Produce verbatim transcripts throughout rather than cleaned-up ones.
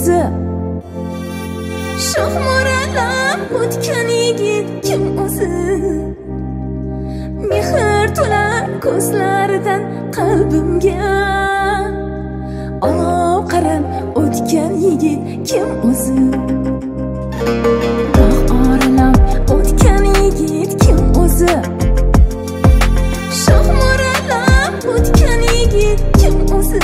o'zi? Shoh mo'ralab o'tgan yigit kim o'zi? Mehr to'lar ko'zlaridan qalbimga olov qarab o'tgan yigit kim o'zi? Bog' oralab o'tgan yigit kim o'zi? Shoh mo'ralab o'tgan yigit kim o'zi?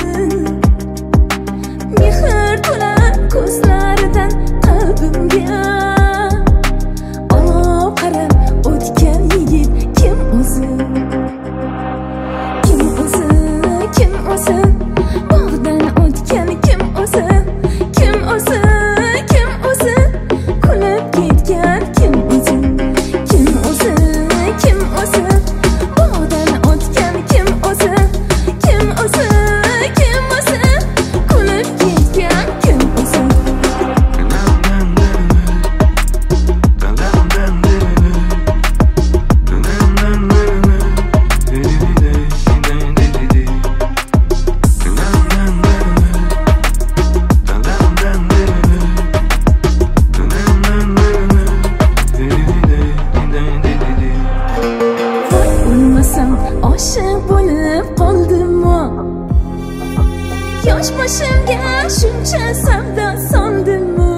Mehr to'lar ko'zlaridan qalbimga olov qarab o'tgan yigit kim o'zi? Kim o'zi? Kim o'zi? Bog'dan o'tgan kim o'zi? Kim o'zi? Kim o'zi? Kulib ketgan kim o'zi? Kim o'zi? Kim o'zi? Bog'dan o'tgan kim o'zi? Kim o'zi? Kim o'zi? Kulib ketgan kim o'zi? Oshiq bo'lib qoldimmi? Yosh boshimga shuncha savdo soldimmi?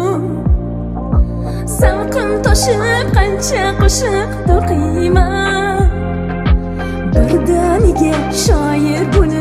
Savqim toshib qancha qo'shiq to'qiyman, birdaniga shoir bo'lib